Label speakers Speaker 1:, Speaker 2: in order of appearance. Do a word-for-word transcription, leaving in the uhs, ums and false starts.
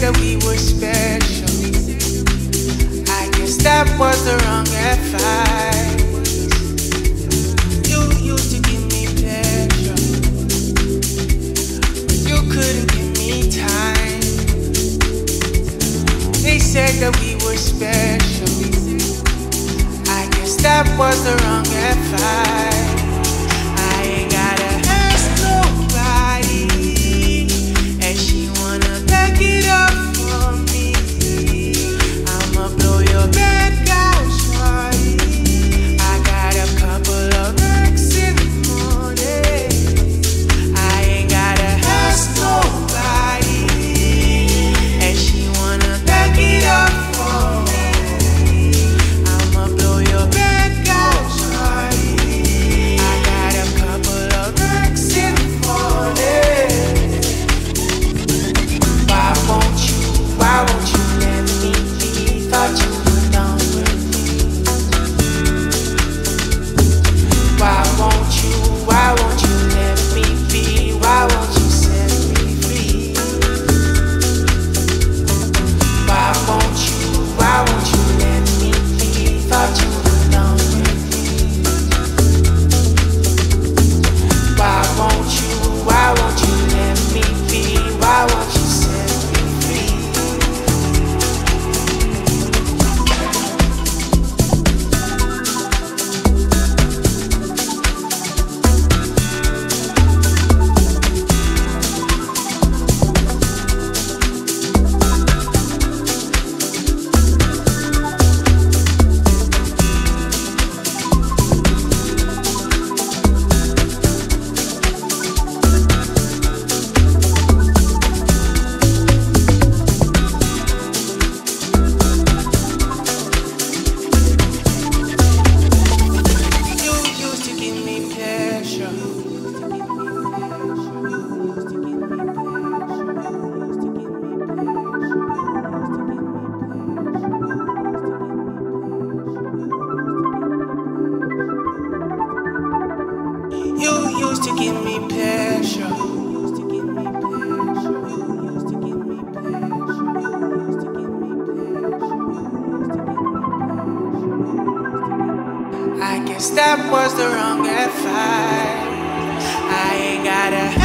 Speaker 1: that we were special. I guess that was the wrong advice. You used to give me pleasure, but you couldn't give me time. They said that we were special. I guess that was the wrong advice. I ain't gotta ask nobody, and she wanna back it up for me. I'ma blow your back out, shawty. I got a couple of racks in the morning. I ain't gotta ask nobody, and she wanna back it up for me. I'ma blow your back out, shawty. I got a couple of racks in the morning. Why won't you, why won't you let me be? Thought you were done with me. Why won't you, why won't you let me be? Why won't you set me free? Why won't you, why won't you let me be? Thought you were done with me. Why won't you, why won't you let me be? Why won't you set me free? You used to give me pleasure. You used to give me pleasure. I guess that was the wrong advice. I ain't gotta